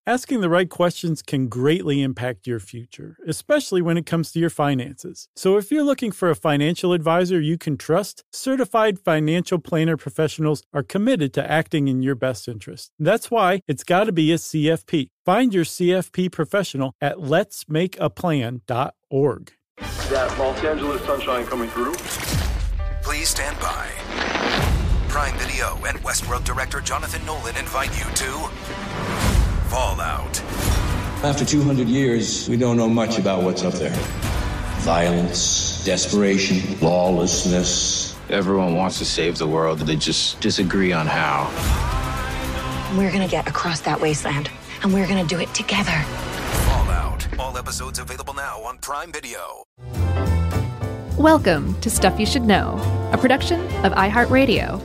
Asking the right questions can greatly impact your future, especially when it comes to your finances. So if you're looking for a financial advisor you can trust, certified financial planner professionals are committed to acting in your best interest. That's why it's got to be a CFP. Find your CFP professional at letsmakeaplan.org. That Los Angeles sunshine coming through. Please stand by. Prime Video and Westworld director Jonathan Nolan invite you to Fallout. After 200 years, we don't know much about what's up there. Violence, desperation, lawlessness. Everyone wants to save the world, they just disagree on how. We're gonna get across that wasteland, and we're gonna do it together. Fallout. All episodes available now on Prime Video. Welcome to Stuff You Should Know, a production of iHeartRadio.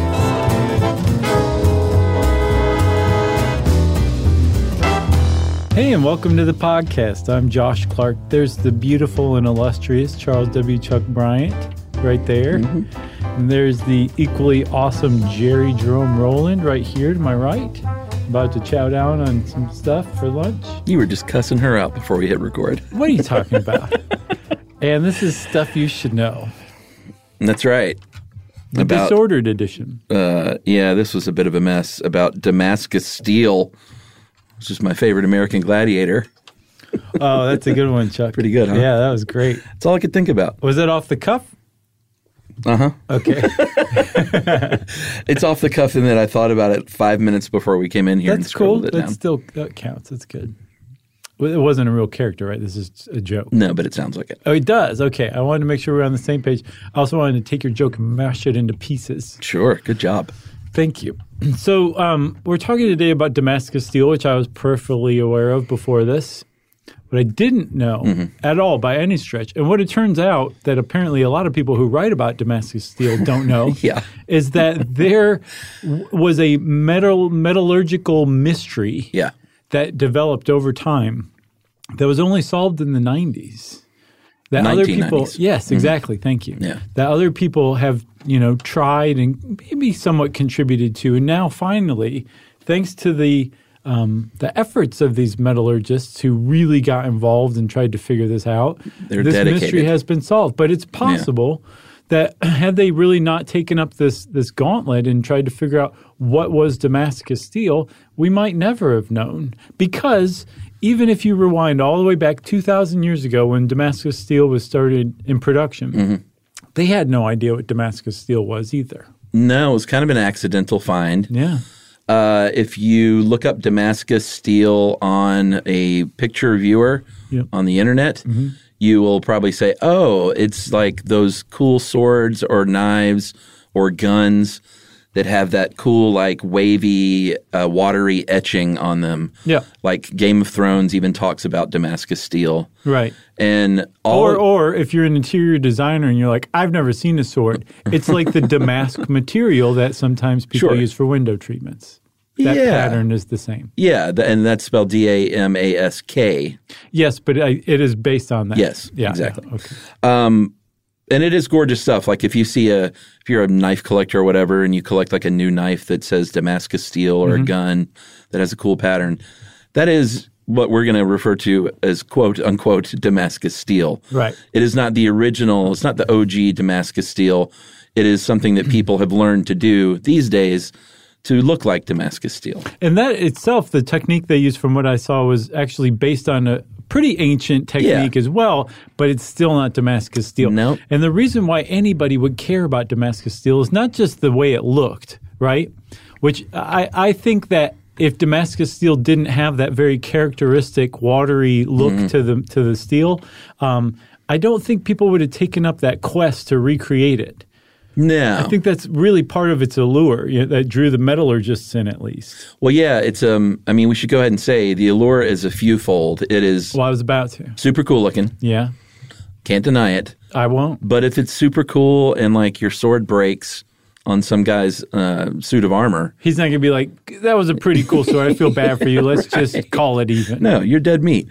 Hey, and welcome to the podcast. I'm Josh Clark. There's the beautiful and illustrious Charles W. Chuck Bryant right there. Mm-hmm. And there's the equally awesome Jerry Jerome Rowland right here to my right. About to chow down on some stuff for lunch. You were just cussing her out before we hit record. What are you talking about? And this is Stuff You Should Know. That's right. The disordered edition. Yeah, this was a bit of a mess about Damascus Steel. It's just my favorite American gladiator. Oh, that's a good one, Chuck. Pretty good, huh? Yeah, that was great. That's all I could think about. Was that off the cuff? Uh-huh. Okay. It's off the cuff in that I thought about it 5 minutes before we came in here. That's cool. That counts. That's good. It wasn't a real character, right? This is a joke. No, but it sounds like it. Oh, it does? Okay. I wanted to make sure we're on the same page. I also wanted to take your joke and mash it into pieces. Sure. Good job. Thank you. So we're talking today about Damascus Steel, which I was peripherally aware of before this. But I didn't know at all by any stretch. And what it turns out that apparently a lot of people who write about Damascus Steel don't know is that there was a metallurgical mystery that developed over time that was only solved in the 90s. That 1990s. Other people, yes, exactly. Thank you. Yeah. That other people have, tried and maybe somewhat contributed to, and now finally, thanks to the efforts of these metallurgists who really got involved and tried to figure this out, this dedicated. Mystery has been solved. But it's possible that had they really not taken up this gauntlet and tried to figure out what was Damascus Steel, we might never have known. Because even if you rewind all the way back 2,000 years ago when Damascus Steel was started in production, they had no idea what Damascus Steel was either. No, it was kind of an accidental find. Yeah. If you look up Damascus Steel on a picture viewer on the internet, you will probably say, oh, it's like those cool swords or knives or guns that have that cool, like, wavy, watery etching on them. Yeah. Like Game of Thrones even talks about Damascus Steel. Right. And or if you're an interior designer and you're like, I've never seen a sword, it's like the damask material that sometimes people use for window treatments. That pattern is the same. Yeah, and that's spelled Damask. Yes, but it is based on that. Yes, yeah, exactly. Okay. And it is gorgeous stuff. Like if you're a knife collector or whatever, and you collect like a new knife that says Damascus Steel or a gun that has a cool pattern, that is what we're going to refer to as quote unquote Damascus Steel. Right. It is not the original. It's not the OG Damascus Steel. It is something that people have learned to do these days to look like Damascus Steel. And that itself, the technique they used from what I saw was actually based on a pretty ancient technique as well, but it's still not Damascus Steel. No. And the reason why anybody would care about Damascus Steel is not just the way it looked, right? Which I think that if Damascus Steel didn't have that very characteristic watery look to the steel, I don't think people would have taken up that quest to recreate it. No. I think that's really part of its allure that drew the metallurgists in, at least. Well, yeah, it's we should go ahead and say the allure is a fewfold. It is I was about to. Super cool looking. Yeah. Can't deny it. I won't. But if it's super cool and like your sword breaks on some guy's suit of armor, he's not going to be like, that was a pretty cool sword. I feel bad for you. Let's just call it even. No, you're dead meat.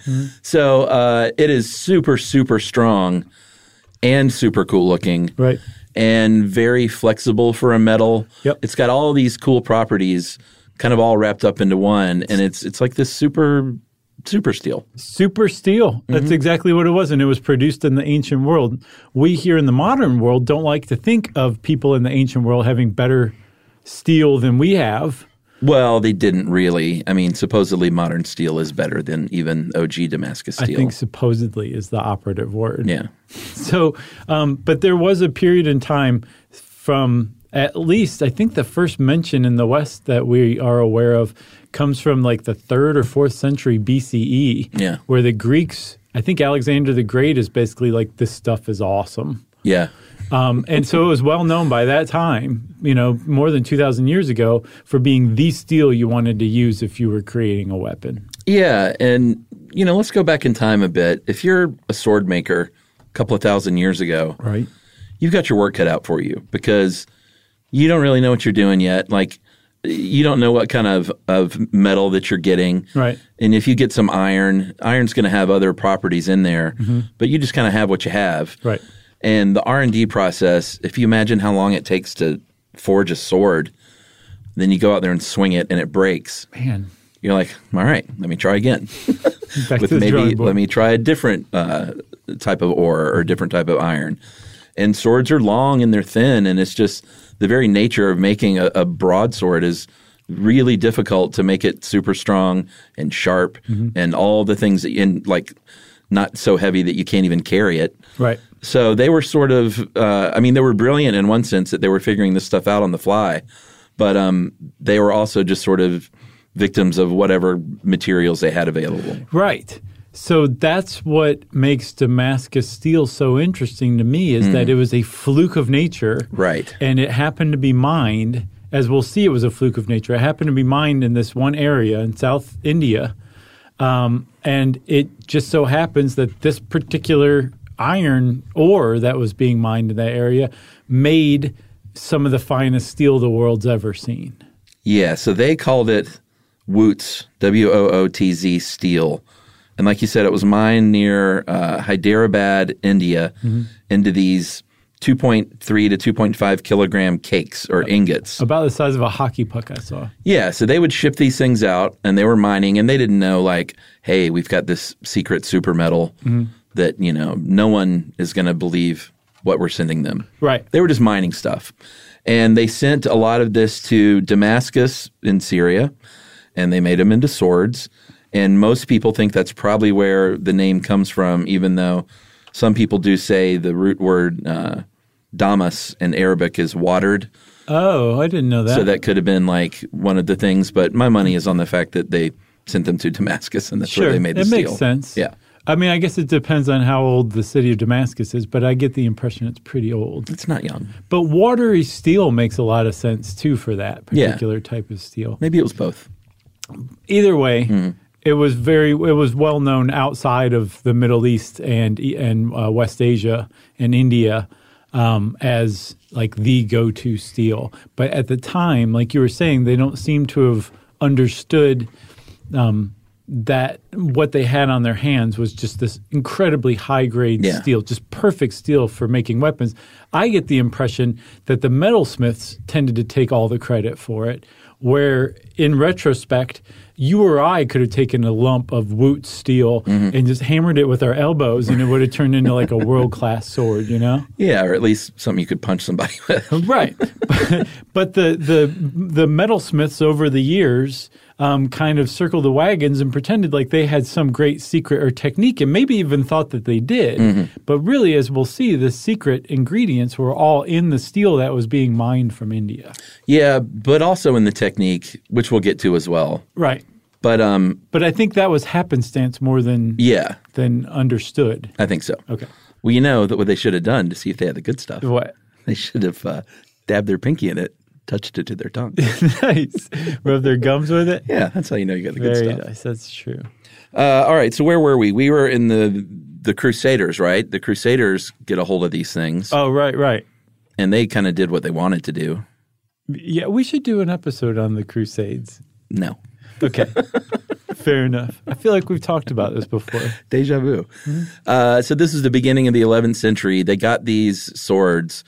So it is super, super strong and super cool looking. Right. And very flexible for a metal. Yep. It's got all these cool properties kind of all wrapped up into one, and it's like this super steel. Super steel. That's exactly what it was, and it was produced in the ancient world. We here in the modern world don't like to think of people in the ancient world having better steel than we have. Well, they didn't really. I mean, supposedly modern steel is better than even OG Damascus steel. I think supposedly is the operative word. Yeah. So, but there was a period in time from at least, I think the first mention in the West that we are aware of comes from like the 3rd or 4th century BCE, where the Greeks, I think Alexander the Great is basically like, this stuff is awesome. Yeah. And so it was well known by that time, more than 2,000 years ago, for being the steel you wanted to use if you were creating a weapon. Yeah, and let's go back in time a bit. If you're a sword maker a couple of thousand years ago, right, you've got your work cut out for you because you don't really know what you're doing yet. Like, you don't know what kind of metal that you're getting. Right. And if you get some iron's going to have other properties in there, but you just kind of have what you have. Right. And the R&D process, if you imagine how long it takes to forge a sword, then you go out there and swing it and it breaks. Man. You're like, all right, let me try again. Back to the drawing board. Let me try a different type of ore or a different type of iron. And swords are long and they're thin, and it's just the very nature of making a broadsword is really difficult to make it super strong and sharp and all the things that not so heavy that you can't even carry it. Right. So they were sort of they were brilliant in one sense that they were figuring this stuff out on the fly, but they were also just sort of victims of whatever materials they had available. Right. So that's what makes Damascus steel so interesting to me is that it was a fluke of nature. Right. And it happened to be mined, as we'll see it was a fluke of nature. It happened to be mined in this one area in South India. And it just so happens that this particular iron ore that was being mined in that area made some of the finest steel the world's ever seen. Yeah, so they called it Wootz, Wootz steel. And like you said, it was mined near Hyderabad, India, into these 2.3 to 2.5 kilogram cakes or ingots. About the size of a hockey puck, I saw. Yeah, so they would ship these things out, and they were mining, and they didn't know, like, hey, we've got this secret super metal that, no one is going to believe what we're sending them. Right. They were just mining stuff. And they sent a lot of this to Damascus in Syria, and they made them into swords. And most people think that's probably where the name comes from, even though some people do say the root word damas in Arabic is watered. Oh, I didn't know that. So that could have been like one of the things. But my money is on the fact that they sent them to Damascus, and that's where they made the steel. It makes sense. Yeah. I mean, I guess it depends on how old the city of Damascus is, but I get the impression it's pretty old. It's not young. But watery steel makes a lot of sense, too, for that particular type of steel. Maybe it was both. Either way, it was well known outside of the Middle East and West Asia and India as like the go-to steel. But at the time, like you were saying, they don't seem to have understood that what they had on their hands was just this incredibly high-grade steel, just perfect steel for making weapons. I get the impression that the metalsmiths tended to take all the credit for it, where in retrospect, you or I could have taken a lump of Wootz steel and just hammered it with our elbows, and it would have turned into like a world-class sword, Yeah, or at least something you could punch somebody with. Right. But the metalsmiths over the years kind of circled the wagons and pretended like they had some great secret or technique, and maybe even thought that they did. But really, as we'll see, the secret ingredients were all in the steel that was being mined from India. Yeah, but also in the technique, which we'll get to as well. Right. But I think that was happenstance more than understood. I think so. Okay. Well, you know that what they should have done to see if they had the good stuff. What? They should have dabbed their pinky in it, touched it to their tongue. Nice. Rub their gums with it? Yeah, that's how you know you got the good stuff. Very nice. That's true. All right, so where were we? We were in the Crusaders, right? The Crusaders get a hold of these things. Oh, right. And they kind of did what they wanted to do. Yeah, we should do an episode on the Crusades. No. Okay. Fair enough. I feel like we've talked about this before. Deja vu. So this is the beginning of the 11th century. They got these swords,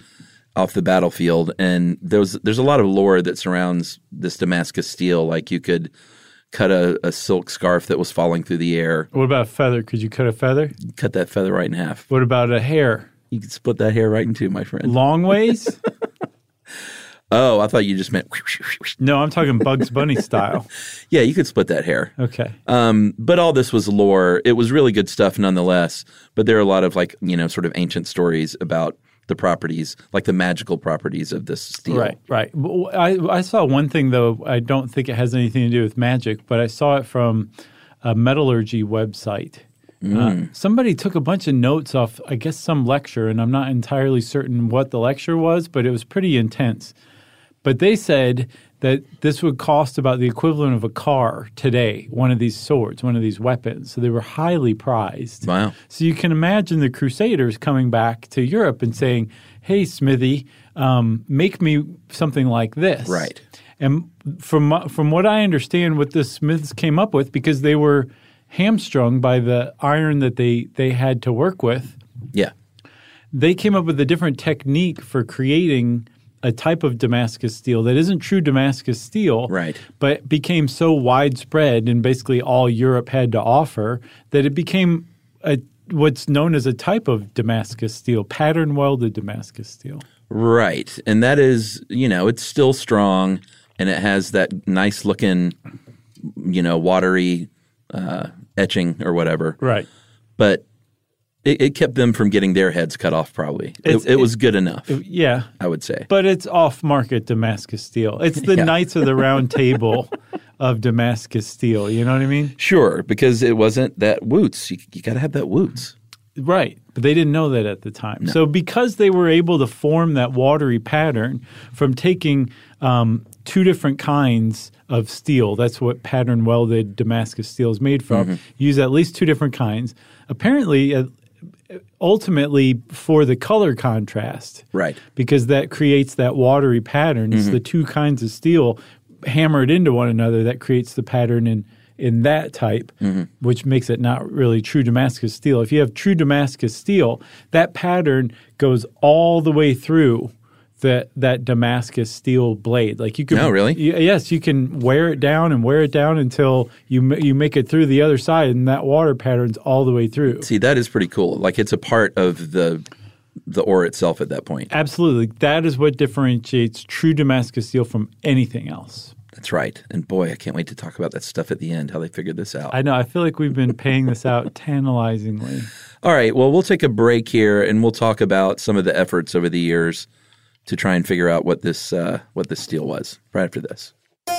off the battlefield. And there's a lot of lore that surrounds this Damascus steel. Like you could cut a silk scarf that was falling through the air. What about a feather? Could you cut a feather? Cut that feather right in half. What about a hair? You could split that hair right in two, my friend. Long ways? Oh, I thought you just meant. No, I'm talking Bugs Bunny style. Yeah, you could split that hair. Okay. But all this was lore. It was really good stuff nonetheless. But there are a lot of sort of ancient stories about the properties, like the magical properties of this steel. Right. I saw one thing, though. I don't think it has anything to do with magic, but I saw it from a metallurgy website. Somebody took a bunch of notes off, I guess, some lecture, and I'm not entirely certain what the lecture was, but it was pretty intense. But they said that this would cost about the equivalent of a car today, one of these swords, one of these weapons. So they were highly prized. Wow. So you can imagine the Crusaders coming back to Europe and saying, hey, Smithy, make me something like this. Right. And from what I understand, what the Smiths came up with, because they were hamstrung by the iron that they had to work with. Yeah. They came up with a different technique for creating a type of Damascus steel that isn't true Damascus steel, right, but became so widespread and basically all Europe had to offer that it became what's known as a type of Damascus steel, pattern welded Damascus steel. Right. And that is, it's still strong and it has that nice looking, watery etching or whatever. Right. But it kept them from getting their heads cut off probably. It was good enough. Yeah. I would say. But it's off-market Damascus steel. It's the Knights of the Round Table of Damascus steel. You know what I mean? Sure, because it wasn't that Woots. You got to have that Woots. Right. But they didn't know that at the time. No. So because they were able to form that watery pattern from taking two different kinds of steel, that's what pattern welded Damascus steel is made from, use at least two different kinds. Apparently, ultimately for the color contrast. Right. Because that creates that watery pattern. It's the two kinds of steel hammered into one another that creates the pattern in that type, which makes it not really true Damascus steel. If you have true Damascus steel, that pattern goes all the way through that Damascus steel blade. Like you can, oh, really? Yes, you can wear it down until you make it through the other side, and that water pattern's all the way through. See, that is pretty cool. Like it's a part of the ore itself at that point. Absolutely. That is what differentiates true Damascus steel from anything else. That's right. And boy, I can't wait to talk about that stuff at the end, how they figured this out. I know. I feel like we've been paying this out tantalizingly. All right. Well, we'll take a break here and we'll talk about some of the efforts over the years to try and figure out what this steel was right after this.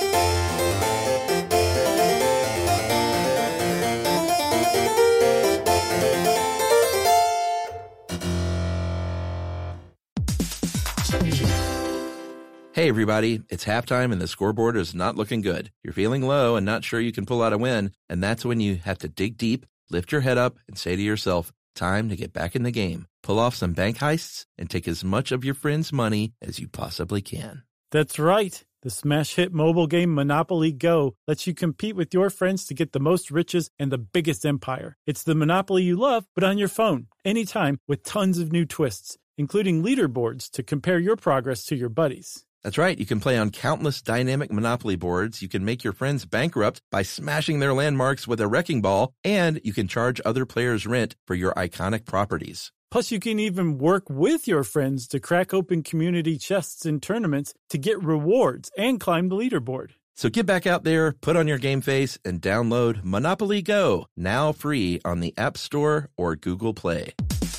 Hey everybody, it's halftime and the scoreboard is not looking good. You're feeling low and not sure you can pull out a win, and that's when you have to dig deep, lift your head up, and say to yourself, time to get back in the game. Pull off some bank heists and take as much of your friends' money as you possibly can. That's right. The smash hit mobile game Monopoly Go lets you compete with your friends to get the most riches and the biggest empire. It's the Monopoly you love, but on your phone, anytime, with tons of new twists, including leaderboards to compare your progress to your buddies. That's right. You can play on countless dynamic Monopoly boards. You can make your friends bankrupt by smashing their landmarks with a wrecking ball, and you can charge other players rent for your iconic properties. Plus, you can even work with your friends to crack open community chests in tournaments to get rewards and climb the leaderboard. So get back out there, put on your game face, and download Monopoly Go, now free on the App Store or Google Play.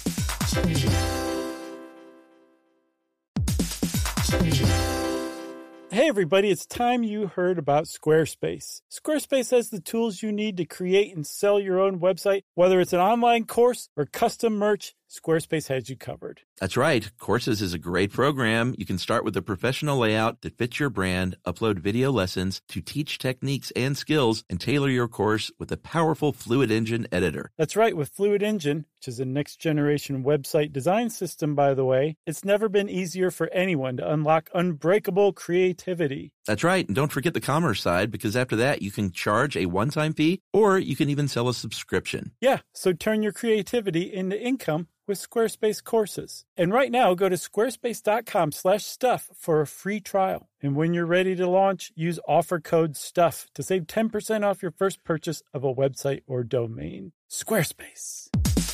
Hey everybody, it's time you heard about Squarespace. Squarespace has the tools you need to create and sell your own website. Whether it's an online course or custom merch, Squarespace has you covered. That's right. Courses is a great program. You can start with a professional layout that fits your brand, upload video lessons to teach techniques and skills, and tailor your course with a powerful Fluid Engine editor. That's right. With Fluid Engine, which is a next-generation website design system, by the way, it's never been easier for anyone to unlock unbreakable creativity. That's right. And don't forget the commerce side, because after that, you can charge a one-time fee, or you can even sell a subscription. Yeah, so turn your creativity into income with Squarespace courses. And right now, go to squarespace.com/stuff for a free trial. And when you're ready to launch, use offer code STUFF to save 10% off your first purchase of a website or domain. Squarespace.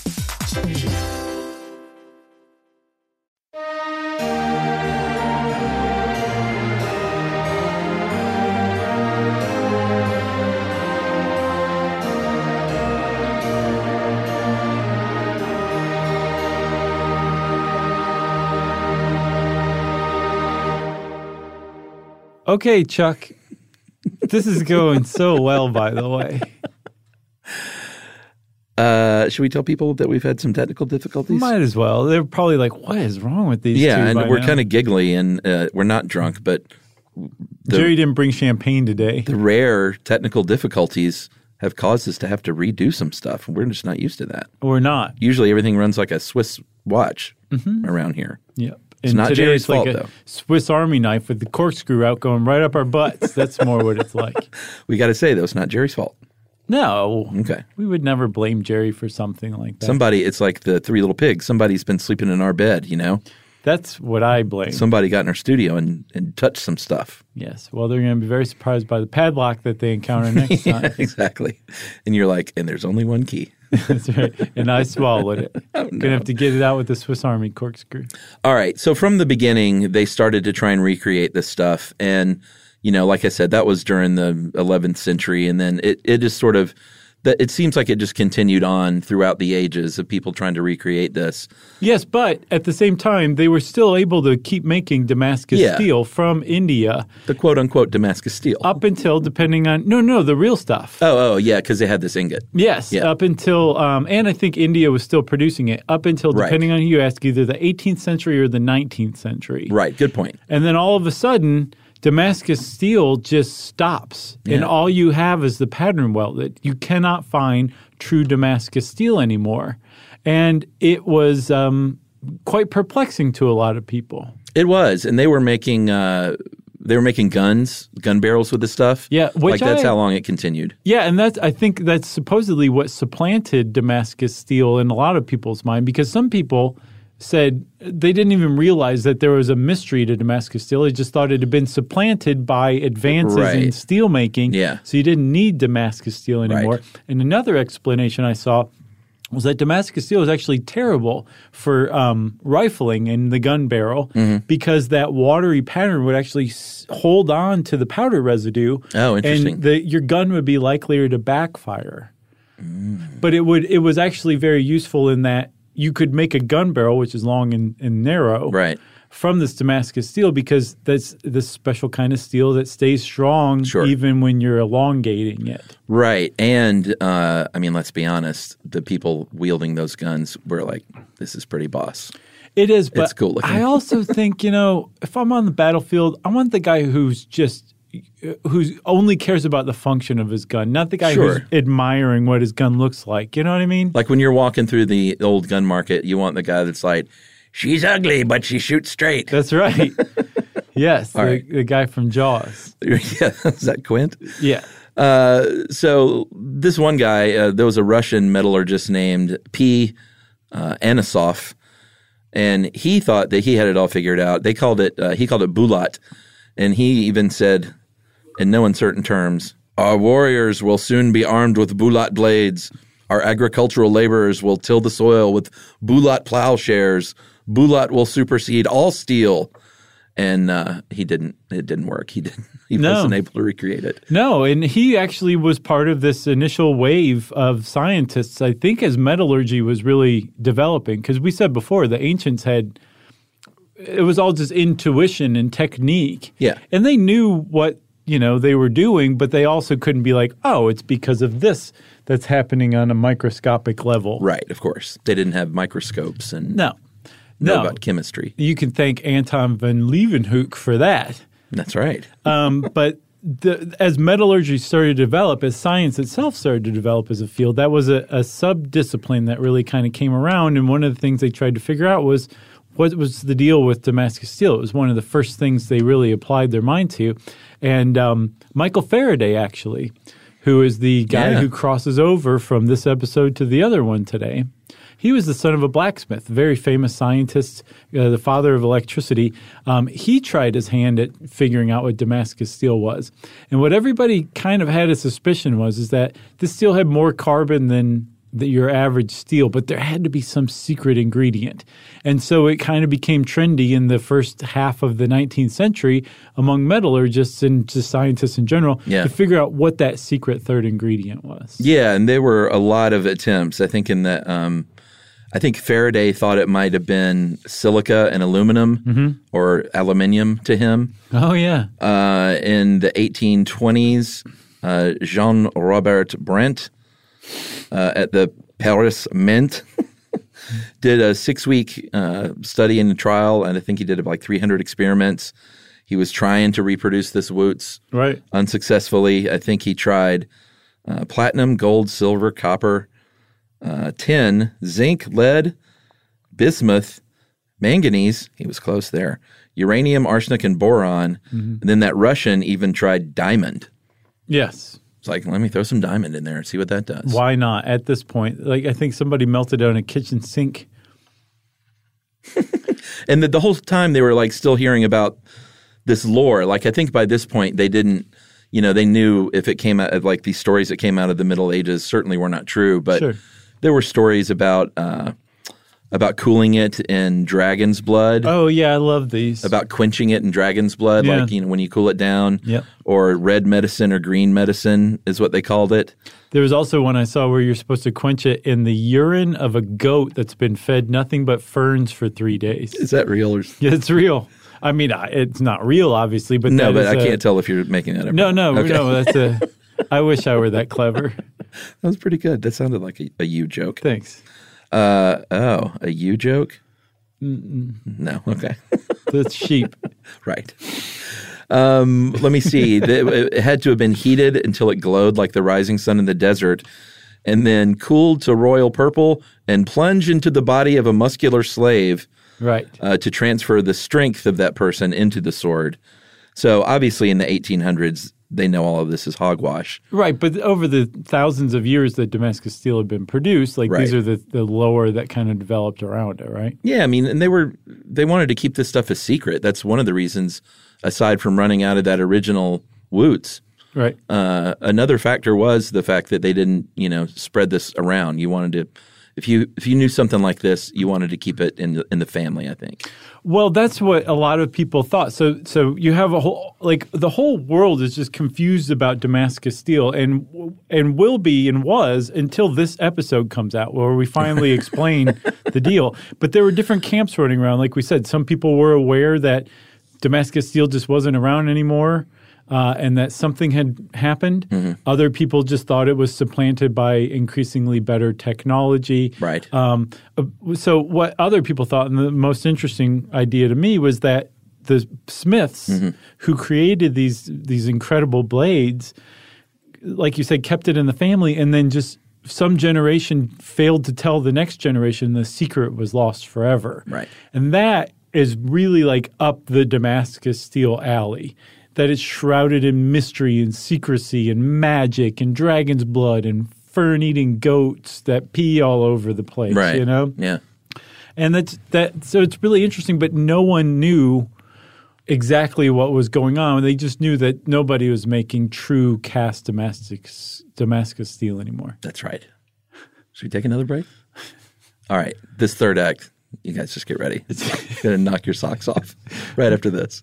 Okay, Chuck, this is going so well, by the way. Should we tell people that we've had some technical difficulties? Might as well. They're probably like, what is wrong with these two? Yeah, and we're kind of giggly, and we're not drunk, but Jerry didn't bring champagne today. The rare technical difficulties have caused us to have to redo some stuff, and we're just not used to that. We're not. Usually everything runs like a Swiss watch around here. Yep. It's not Jerry's fault, though. Swiss Army knife with the corkscrew out going right up our butts. That's more what it's like. We got to say, though, it's not Jerry's fault. No. Okay. We would never blame Jerry for something like that. Somebody, it's like the Three Little Pigs. Somebody's been sleeping in our bed, you know? That's what I blame. Somebody got in our studio and touched some stuff. Yes. Well, they're going to be very surprised by the padlock that they encounter next time. Yeah, exactly. And you're like, and there's only one key. That's right. And I swallowed it. Oh, no. Going to have to get it out with the Swiss Army corkscrew. All right. So from the beginning, they started to try and recreate this stuff. And, you know, like I said, that was during the 11th century. And then it just sort of – it seems like it just continued on throughout the ages of people trying to recreate this. Yes, but at the same time, they were still able to keep making Damascus steel from India. The quote-unquote Damascus steel. Up until, depending on – no, the real stuff. Oh, yeah, because they had this ingot. Yes, up until and I think India was still producing it up until, depending on who you ask, either the 18th century or the 19th century. Right, good point. And then all of a sudden – Damascus steel just stops, and all you have is the pattern welded. You cannot find true Damascus steel anymore. And it was quite perplexing to a lot of people. It was, and they were making gun barrels with this stuff. Yeah, that's how long it continued. Yeah, and I think that's supposedly what supplanted Damascus steel in a lot of people's mind, because some people said they didn't even realize that there was a mystery to Damascus steel. They just thought it had been supplanted by advances in steel making. Yeah. So you didn't need Damascus steel anymore. Right. And another explanation I saw was that Damascus steel is actually terrible for rifling in the gun barrel because that watery pattern would actually hold on to the powder residue. Oh, interesting. And your gun would be likelier to backfire. But it was actually very useful in that you could make a gun barrel, which is long and narrow, from this Damascus steel, because that's this special kind of steel that stays strong even when you're elongating it. Right. And, I mean, let's be honest, the people wielding those guns were like, this is pretty boss. It is, but it's cool looking. I also think, if I'm on the battlefield, I want the guy who only cares about the function of his gun, not the guy who's admiring what his gun looks like. You know what I mean? Like when you're walking through the old gun market, you want the guy that's like, she's ugly, but she shoots straight. That's right. Yes, the guy from Jaws. Yeah, is that Quint? Yeah. So this one guy, there was a Russian metallurgist named P. Anisov, and he thought that he had it all figured out. He called it bulat, and he even said, in no uncertain terms, our warriors will soon be armed with bulat blades. Our agricultural laborers will till the soil with bulat plowshares. Bulat will supersede all steel. And it didn't work. He wasn't able to recreate it. No, and he actually was part of this initial wave of scientists, I think, as metallurgy was really developing. Because we said before, the ancients it was all just intuition and technique. Yeah. And they knew what they were doing, but they also couldn't be like, oh, it's because of this that's happening on a microscopic level. Right, of course. They didn't have microscopes and know about chemistry. You can thank Anton van Leeuwenhoek for that. That's right. But as metallurgy started to develop, as science itself started to develop as a field, that was a sub-discipline that really kind of came around. And one of the things they tried to figure out was, what was the deal with Damascus steel? It was one of the first things they really applied their mind to. And Michael Faraday, actually, who is the guy who crosses over from this episode to the other one today, he was the son of a blacksmith, a very famous scientist, the father of electricity. He tried his hand at figuring out what Damascus steel was. And what everybody kind of had a suspicion is that this steel had more carbon than your average steel, but there had to be some secret ingredient. And so it kind of became trendy in the first half of the 19th century among metallurgists and just scientists in general to figure out what that secret third ingredient was. Yeah, and there were a lot of attempts. I think in that I think Faraday thought it might have been silica and aluminum or aluminium to him. Oh, yeah. In the 1820s, Jean-Robert Brent at the Paris Mint did a 6-week study and trial, and I think he did like 300 experiments. He was trying to reproduce this Woots unsuccessfully. I think he tried platinum, gold, silver, copper, tin, zinc, lead, bismuth, manganese. He was close there. Uranium, arsenic, and boron. And then that Russian even tried diamond. Yes. It's like, let me throw some diamond in there and see what that does. Why not at this point? Like, I think somebody melted down a kitchen sink. And the whole time they were like still hearing about this lore. Like, I think by this point they didn't, they knew if it came out, like these stories that came out of the Middle Ages certainly were not true. But there were stories about cooling it in dragon's blood. Oh, yeah, I love these. About quenching it in dragon's blood, like when you cool it down. Yep. Or red medicine or green medicine is what they called it. There was also one I saw where you're supposed to quench it in the urine of a goat that's been fed nothing but ferns for 3 days. Is that real? Yeah, it's real. I mean, it's not real, obviously, but no, but I can't tell if you're making that up. No. That's I wish I were that clever. That was pretty good. That sounded like a you joke. Thanks. A you joke? No. Okay. That's sheep. Right. Let me see. It had to have been heated until it glowed like the rising sun in the desert, and then cooled to royal purple and plunged into the body of a muscular slave to transfer the strength of that person into the sword. So obviously in the 1800s, they know all of this is hogwash. Right, but over the thousands of years that Damascus steel had been produced, these are the lore that kind of developed around it, right? Yeah, I mean, and they wanted to keep this stuff a secret. That's one of the reasons, aside from running out of that original Woots. Right. Another factor was the fact that they didn't, spread this around. You wanted to, if you knew something like this, you wanted to keep it in the family, I think. Well, that's what a lot of people thought. So you have the whole world is just confused about Damascus steel and will be and was until this episode comes out where we finally explain the deal. But there were different camps running around. Like we said, some people were aware that Damascus steel just wasn't around anymore. And that something had happened. Mm-hmm. Other people just thought it was supplanted by increasingly better technology. Right. So what other people thought, and the most interesting idea to me, was that the smiths who created these incredible blades, like you said, kept it in the family, and then just some generation failed to tell the next generation. The secret was lost forever. Right. And that is really like up the Damascus steel alley. That it's shrouded in mystery and secrecy and magic and dragon's blood and fern-eating goats that pee all over the place, right. Yeah. And so it's really interesting, but no one knew exactly what was going on. They just knew that nobody was making true cast Damascus steel anymore. That's right. Should we take another break? All right. This third act, you guys just get ready. It's going to knock your socks off right after this.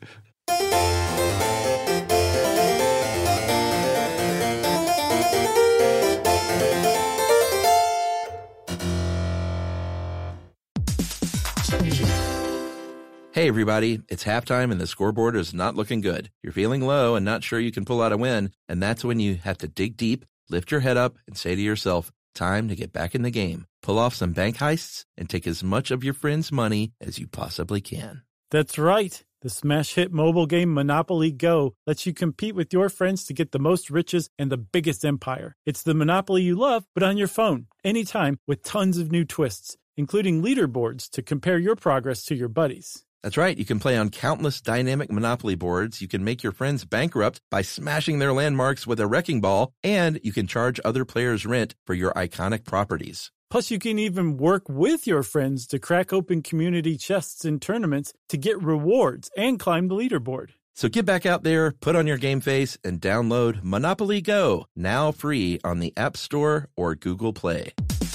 Hey, everybody, it's halftime and the scoreboard is not looking good. You're feeling low and not sure you can pull out a win, and that's when you have to dig deep, lift your head up, and say to yourself, time to get back in the game. Pull off some bank heists and take as much of your friends' money as you possibly can. That's right. The smash hit mobile game Monopoly Go lets you compete with your friends to get the most riches and the biggest empire. It's the Monopoly you love, but on your phone, anytime, with tons of new twists. including leaderboards to compare your progress to your buddies. That's right. You can play on countless dynamic Monopoly boards. You can make your friends bankrupt by smashing their landmarks with a wrecking ball, and you can charge other players rent for your iconic properties. Plus, you can even work with your friends to crack open community chests in tournaments to get rewards and climb the leaderboard. So get back out there, put on your game face, and download Monopoly Go, now free on the App Store or Google Play.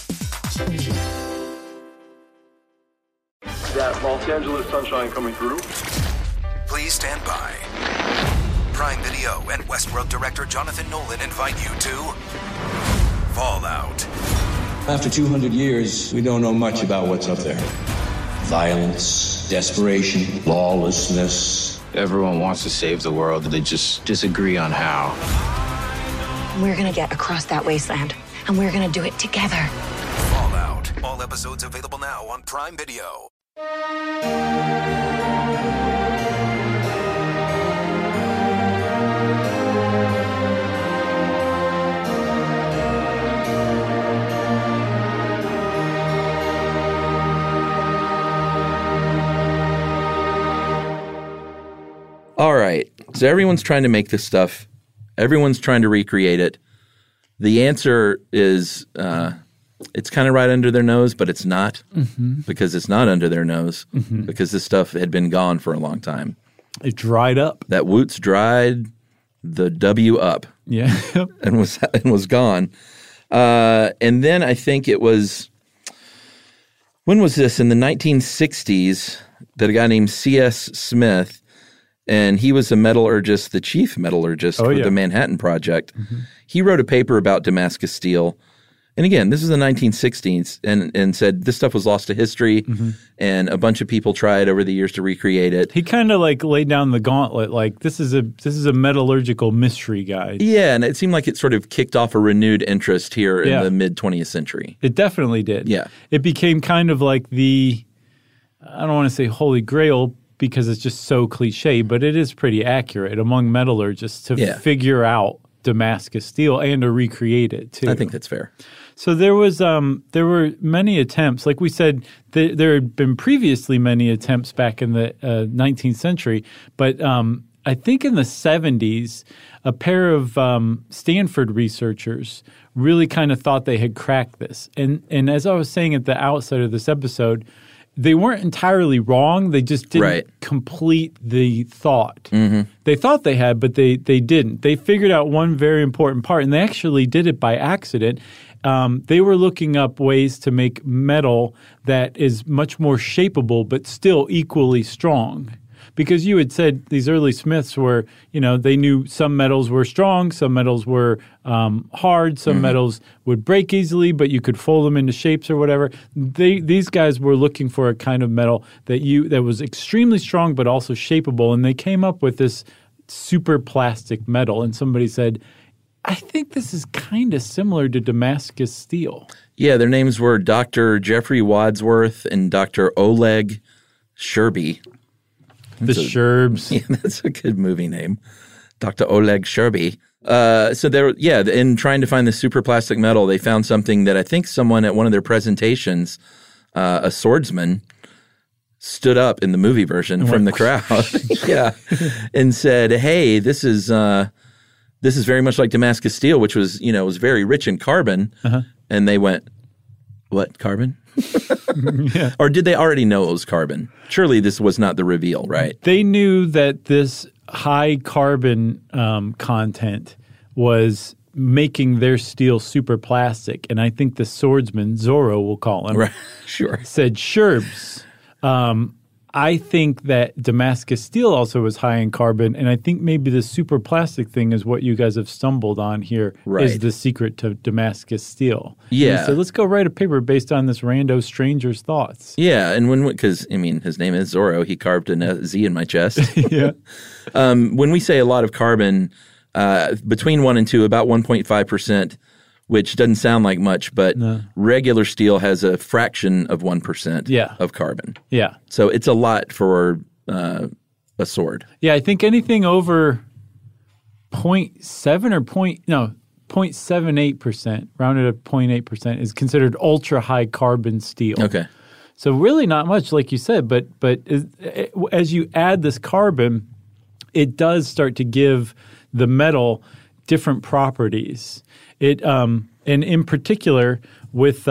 That Los Angeles sunshine coming through. Please stand by. Prime Video and Westworld director Jonathan Nolan invite you to Fallout. After 200 years, we don't know much about what's up there. Violence, desperation, lawlessness. Everyone wants to save the world, they just disagree on how. We're gonna get across that wasteland, and we're gonna do it together. Fallout. All episodes available now on Prime Video. All right. So everyone's trying to make this stuff. Everyone's trying to recreate it. The answer is it's kind of right under their nose, but it's not because it's not under their nose because this stuff had been gone for a long time. It dried up. That Woots dried the W up. Yeah. and was gone. And then I think it was – when was this? In the 1960s that a guy named C.S. Smith – and he was a metallurgist, the chief metallurgist for the Manhattan Project. He wrote a paper about Damascus steel. And again, this is the 1960s and said this stuff was lost to history and a bunch of people tried over the years to recreate it. He kind of like laid down the gauntlet like this is a metallurgical mystery guy. Yeah, and it seemed like it sort of kicked off a renewed interest here in the mid-20th century. It definitely did. Yeah. It became kind of like the I don't want to say holy grail because it's just so cliche, but it is pretty accurate among metallurgists to figure out Damascus steel and to recreate it too. I think that's fair. So there were many attempts. Like we said, there had been previously many attempts back in the 19th century, but I think in the 70s, a pair of Stanford researchers really kind of thought they had cracked this. And as I was saying at the outset of this episode, they weren't entirely wrong. They just didn't complete the thought. They thought they had, but they didn't. They figured out one very important part, and they actually did it by accident. They were looking up ways to make metal that is much more shapeable but still equally strong. Because you had said these early smiths were, they knew some metals were strong, some metals were hard, some metals would break easily, but you could fold them into shapes or whatever. These guys were looking for a kind of metal that was extremely strong but also shapeable, and they came up with this super plastic metal. And somebody said, I think this is kind of similar to Damascus steel. Yeah, their names were Dr. Jeffrey Wadsworth and Dr. Oleg Sherby. The Sherbs. Yeah, that's a good movie name. Dr. Oleg Sherby. So they're, in trying to find the super plastic metal, they found something that I think someone at one of their presentations, a swordsman, stood up in the movie version from the crowd. And said, hey, this is very much like Damascus steel, which was, was very rich in carbon. And they went, what, carbon? Or did they already know it was carbon? Surely this was not the reveal, right? They knew that this high carbon content was making their steel super plastic. And I think the swordsman, Zorro we'll call him, said, Sherbs. I think that Damascus steel also was high in carbon, and I think maybe the super plastic thing is what you guys have stumbled on here is the secret to Damascus steel. Yeah. So let's go write a paper based on this rando stranger's thoughts. Yeah, and because, his name is Zorro. He carved a Z in my chest. When we say a lot of carbon, between 1 and 2, about 1.5%, which doesn't sound like much, but regular steel has a fraction of 1% of carbon. Yeah. So it's a lot for a sword. Yeah, I think anything over 0.7 or 0.78%, rounded up 0.8%, is considered ultra-high carbon steel. Okay. So really not much, like you said, but as you add this carbon, it does start to give the metal different properties. It and in particular with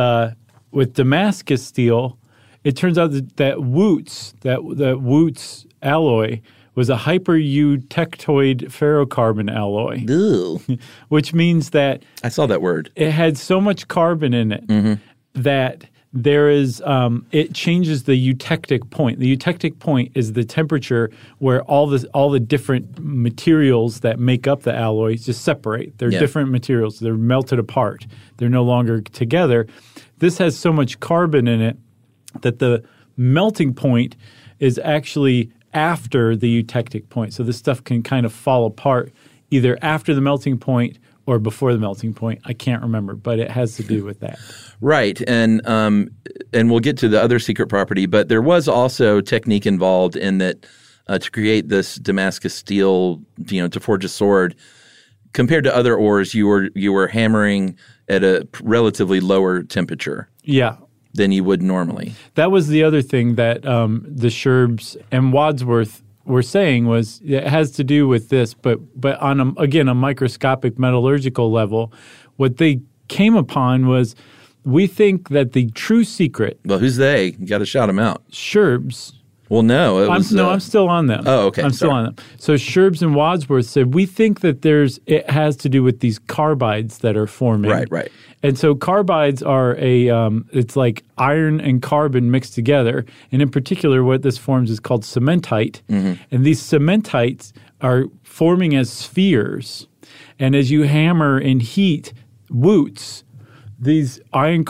Damascus steel, it turns out that Wootz, that Wootz alloy was a hypereutectoid ferrocarbon alloy. Ew. Which means that I saw that word. It had so much carbon in it that there is it changes the eutectic point. The eutectic point is the temperature where all the different materials that make up the alloy just separate. They're different materials. They're melted apart. They're no longer together. This has so much carbon in it that the melting point is actually after the eutectic point. So this stuff can kind of fall apart either after the melting point or before the melting point. I can't remember, but it has to do with that. Right. And we'll get to the other secret property, but there was also technique involved in that to create this Damascus steel, to forge a sword. Compared to other ores, you were hammering at a relatively lower temperature. Yeah. Than you would normally. That was the other thing that the Scherbs and Wadsworth were saying was it has to do with this, but on a microscopic metallurgical level, what they came upon was we think that the true secret. Well, who's they? You got to shout them out. Scherbs. Well, no. I'm still on them. Oh, okay. I'm still on them. So Scherbs and Wadsworth said we think that it has to do with these carbides that are forming. Right. And so carbides are it's like iron and carbon mixed together. And in particular, what this forms is called cementite. Mm-hmm. And these cementites are forming as spheres. And as you hammer and heat Wootz, these iron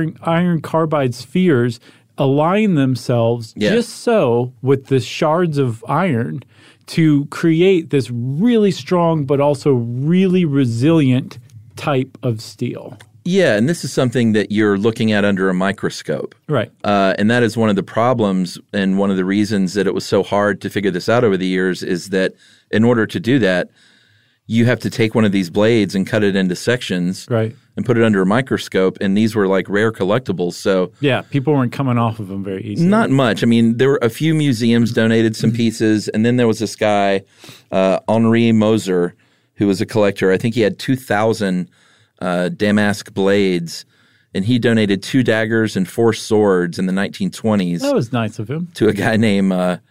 carbide spheres align themselves just so with the shards of iron to create this really strong but also really resilient type of steel. Yeah, and this is something that you're looking at under a microscope. Right. And that is one of the problems and one of the reasons that it was so hard to figure this out over the years is that in order to do that, you have to take one of these blades and cut it into sections and put it under a microscope, and these were like rare collectibles. So yeah, people weren't coming off of them very easily. Not much. I mean, there were a few museums donated some pieces, and then there was this guy, Henri Moser, who was a collector. I think he had 2,000 damask blades, and he donated 2 daggers and 4 swords in the 1920s. That was nice of him. To a guy named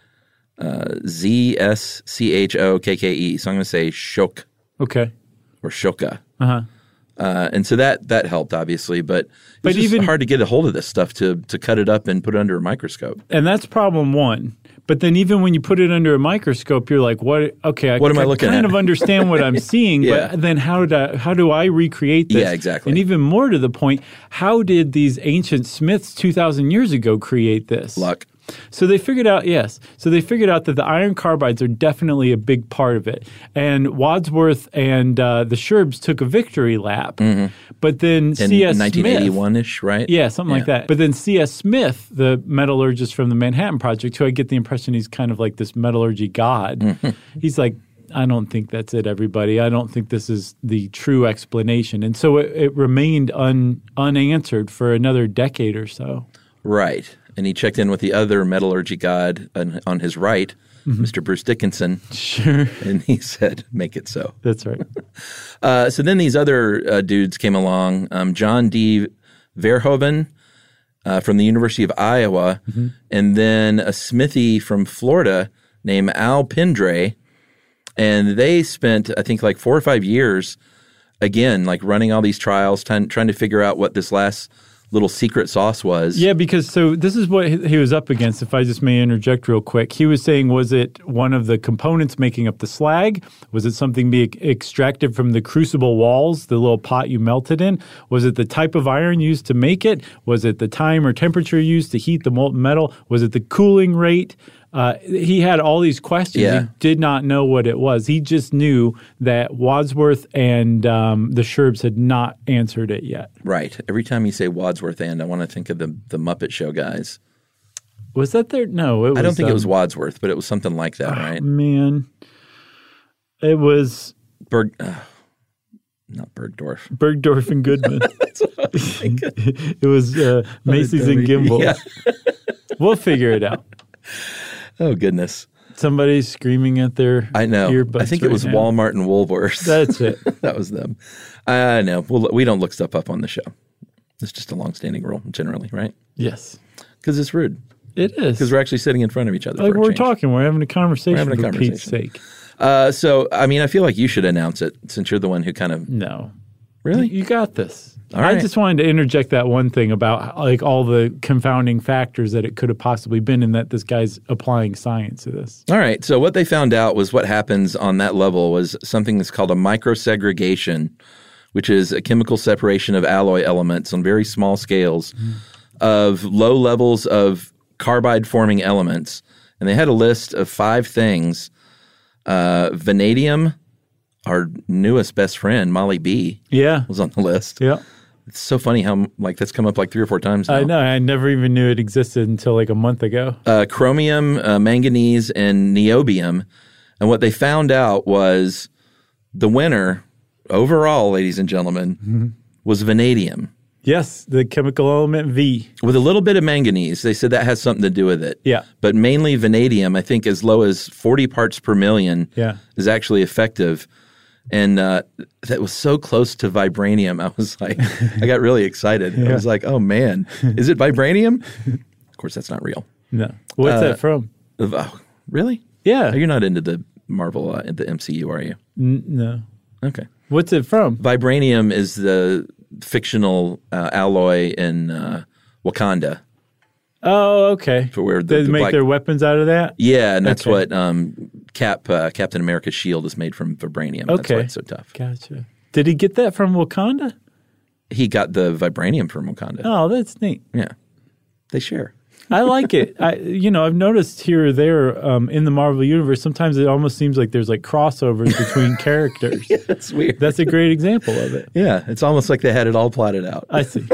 Zschokke. So I'm going to say Shok. Okay. Or Shoka. Uh-huh. And so that helped, obviously, but it's just hard to get a hold of this stuff to cut it up and put it under a microscope. And that's problem one. But then even when you put it under a microscope, you're like, what? Okay, what am I looking at? I kind of understand what I'm seeing, but then how do I recreate this? Yeah, exactly. And even more to the point, how did these ancient smiths 2,000 years ago create this? Luck. So they figured out, So they figured out that the iron carbides are definitely a big part of it. And Wadsworth and the Scherbs took a victory lap. Mm-hmm. But then C.S. Smith. In 1981-ish, right? Yeah, something like that. But then C.S. Smith, the metallurgist from the Manhattan Project, who I get the impression he's kind of like this metallurgy god, he's like, I don't think that's it, everybody. I don't think this is the true explanation. And so it remained unanswered for another decade or so. Right. And he checked in with the other metallurgy god on his right, Mr. Bruce Dickinson. Sure. And he said, make it so. That's right. So then these other dudes came along, John D. Verhoeven from the University of Iowa, and then a smithy from Florida named Al Pindray. And they spent, I think, like 4 or 5 years, again, like running all these trials, trying to figure out what this last little secret sauce was. Yeah, because so this is what he was up against, if I just may interject real quick. He was saying, was it one of the components making up the slag? Was it something being extracted from the crucible walls, the little pot you melted in? Was it the type of iron used to make it? Was it the time or temperature used to heat the molten metal? Was it the cooling rate? He had all these questions. Yeah. He did not know what it was. He just knew that Wadsworth and the Scherbs had not answered it yet. Right. Every time you say Wadsworth I want to think of the Muppet Show guys. Was that there? No, it was. I don't think it was Wadsworth, but it was something like that, right? Man. It was. Not Bergdorf. Bergdorf and Goodman. That's what I was thinking. It was Macy's and Gimbel. Yeah. We'll figure it out. Oh, goodness. Somebody's screaming at their I know. earbuds I think it was now. Walmart and Woolworths. That's it. That was them. I know. Well, we don't look stuff up on the show. It's just a long-standing rule, generally, right? Yes. Because it's rude. It is. Because we're actually sitting in front of each other. Like for a we're change. talking. We're having a conversation, We're having a for Pete's conversation. sake. So, I mean, I feel like you should announce it since you're the one who kind of... No. Really? You got this. All right. I just wanted to interject that one thing about like all the confounding factors that it could have possibly been and that this guy's applying science to this. All right. So what they found out was what happens on that level was something that's called a microsegregation, which is a chemical separation of alloy elements on very small scales of low levels of carbide-forming elements. And they had a list of 5 things. Vanadium, our newest best friend, Molly B, was on the list. Yeah. It's so funny how like that's come up like 3 or 4 times now. I know. I never even knew it existed until like a month ago. Chromium, manganese, and niobium. And what they found out was the winner overall, ladies and gentlemen, was vanadium. Yes, the chemical element V. With a little bit of manganese. They said that has something to do with it. Yeah. But mainly vanadium, I think as low as 40 parts per million is actually effective. And that was so close to vibranium. I was like, I got really excited. I was like, oh, man, is it vibranium? Of course, that's not real. No. What's that from? Oh, really? Yeah. Oh, you're not into the Marvel, the MCU, are you? No. Okay. What's it from? Vibranium is the fictional alloy in Wakanda. Oh, okay. For where they make their weapons out of that? Yeah, and that's what Captain America's shield is made from vibranium. Okay. That's why it's so tough. Gotcha. Did he get that from Wakanda? He got the vibranium from Wakanda. Oh, that's neat. Yeah. They share. I like it. I've noticed here or there in the Marvel Universe, sometimes it almost seems like there's like crossovers between characters. Yeah, that's weird. That's a great example of it. Yeah, it's almost like they had it all plotted out. I see.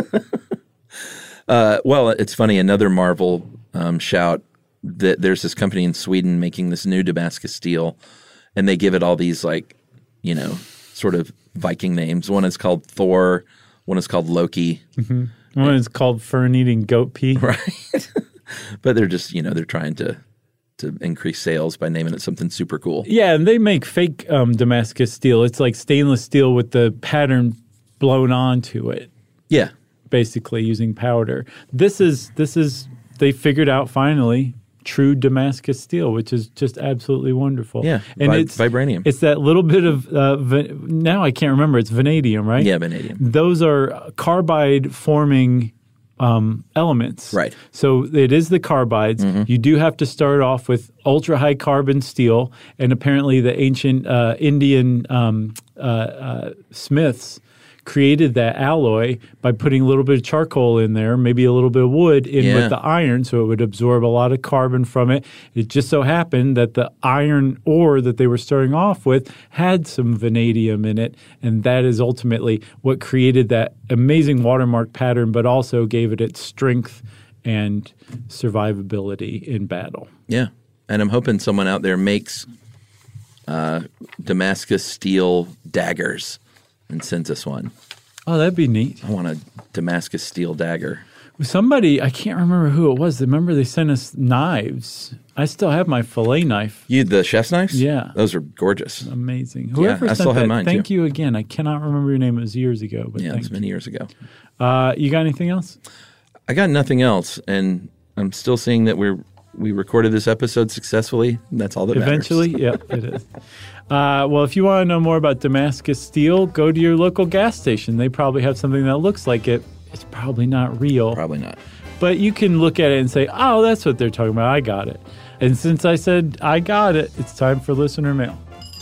Well, it's funny. Another Marvel shout that there's this company in Sweden making this new Damascus steel, and they give it all these like, sort of Viking names. One is called Thor. One is called Loki. Mm-hmm. One is called fern-eating goat pea. Right. But they're just, they're trying to increase sales by naming it something super cool. Yeah, and they make fake Damascus steel. It's like stainless steel with the pattern blown onto it. Yeah. Basically using powder. This is they figured out finally true Damascus steel, which is just absolutely wonderful. Yeah, and it's vibranium. It's that little bit of now I can't remember. It's vanadium, right? Yeah, vanadium. Those are carbide forming elements. Right. So it is the carbides. Mm-hmm. You do have to start off with ultra high carbon steel, and apparently the ancient Indian smiths created that alloy by putting a little bit of charcoal in there, maybe a little bit of wood in with the iron, so it would absorb a lot of carbon from it. It just so happened that the iron ore that they were starting off with had some vanadium in it, and that is ultimately what created that amazing watermark pattern, but also gave it its strength and survivability in battle. Yeah, and I'm hoping someone out there makes Damascus steel daggers and sends us one. Oh, that'd be neat. I want a Damascus steel dagger. Somebody, I can't remember who it was. Remember they sent us knives. I still have my fillet knife. The chef's knives? Yeah. Those are gorgeous. Amazing. Whoever I sent still that, have mine thank too. you again. I cannot remember your name. It was years ago. But yeah, it was many years ago. You got anything else? I got nothing else, and I'm still seeing that we recorded this episode successfully. That's all that Eventually, matters. Yeah, it is. Well, if you want to know more about Damascus steel, go to your local gas station. They probably have something that looks like it. It's probably not real. Probably not. But you can look at it and say, oh, that's what they're talking about. I got it. And since I said I got it, it's time for listener mail.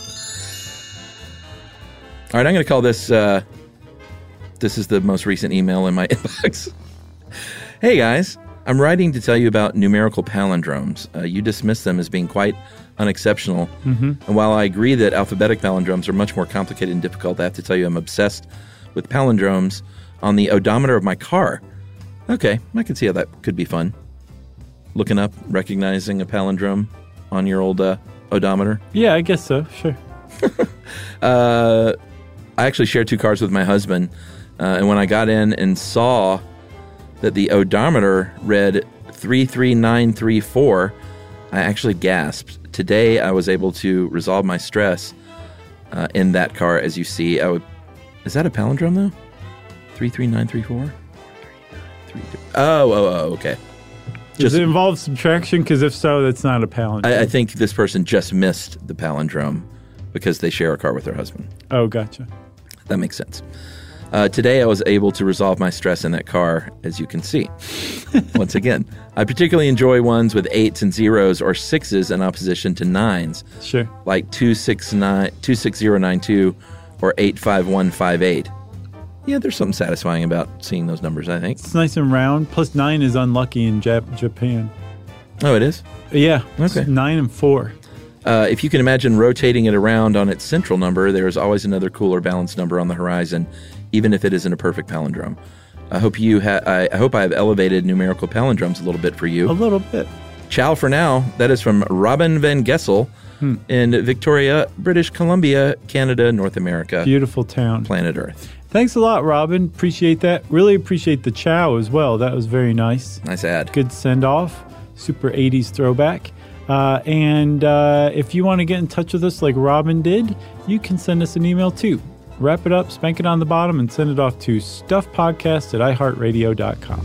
All right, I'm going to call this, this is the most recent email in my inbox. Hey, guys. I'm writing to tell you about numerical palindromes. You dismiss them as being quite unexceptional. Mm-hmm. And while I agree that alphabetic palindromes are much more complicated and difficult, I have to tell you I'm obsessed with palindromes on the odometer of my car. Okay, I can see how that could be fun. Looking up, recognizing a palindrome on your old odometer. Yeah, I guess so. Sure. I actually share 2 cars with my husband, and when I got in and saw that the odometer read 33934, I actually gasped. Today, I was able to resolve my stress in that car, as you see. Is that a palindrome, though? 33934? Oh, okay. Does it involve subtraction? Because if so, that's not a palindrome. I think this person just missed the palindrome because they share a car with their husband. Oh, gotcha. That makes sense. Today, I was able to resolve my stress in that car, as you can see. Once again, I particularly enjoy ones with 8s and 0s or 6s in opposition to 9s. Sure. Like 26092 or 85158. Yeah, there's something satisfying about seeing those numbers, I think. It's nice and round. Plus 9 is unlucky in Japan. Oh, it is? Yeah. Okay. 9 and 4. If you can imagine rotating it around on its central number, there is always another cooler balanced number on the horizon, even if it isn't a perfect palindrome. I hope I have elevated numerical palindromes a little bit for you. A little bit. Ciao for now. That is from Robin Van Gessel in Victoria, British Columbia, Canada, North America. Beautiful town. Planet Earth. Thanks a lot, Robin. Appreciate that. Really appreciate the ciao as well. That was very nice. Nice ad. Good send-off. Super 80s throwback. And if you want to get in touch with us like Robin did, you can send us an email too. Wrap it up, spank it on the bottom, and send it off to stuffpodcast@iheartradio.com.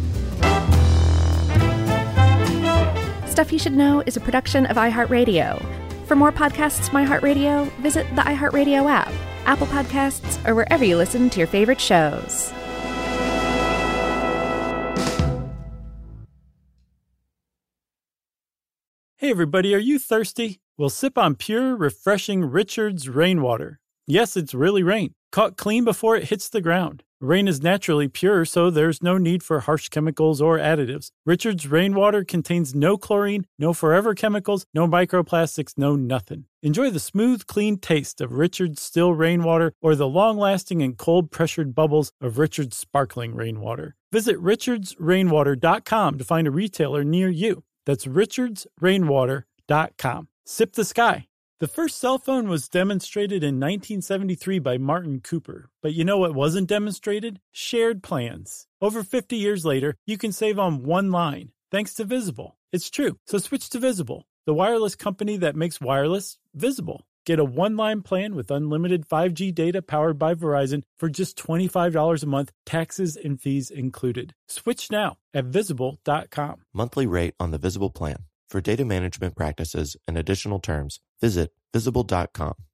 Stuff You Should Know is a production of iHeartRadio. For more podcasts from iHeartRadio, visit the iHeartRadio app, Apple Podcasts, or wherever you listen to your favorite shows. Hey everybody, are you thirsty? Well, sip on pure, refreshing Richard's Rainwater. Yes, it's really rain, caught clean before it hits the ground. Rain is naturally pure, so there's no need for harsh chemicals or additives. Richard's Rainwater contains no chlorine, no forever chemicals, no microplastics, no nothing. Enjoy the smooth, clean taste of Richard's Still Rainwater or the long-lasting and cold-pressured bubbles of Richard's Sparkling Rainwater. Visit richardsrainwater.com to find a retailer near you. That's richardsrainwater.com. Sip the sky. The first cell phone was demonstrated in 1973 by Martin Cooper. But you know what wasn't demonstrated? Shared plans. Over 50 years later, you can save on one line, thanks to Visible. It's true. So switch to Visible, the wireless company that makes wireless visible. Get a one-line plan with unlimited 5G data powered by Verizon for just $25 a month, taxes and fees included. Switch now at Visible.com. Monthly rate on the Visible plan. For data management practices and additional terms, visit Visible.com.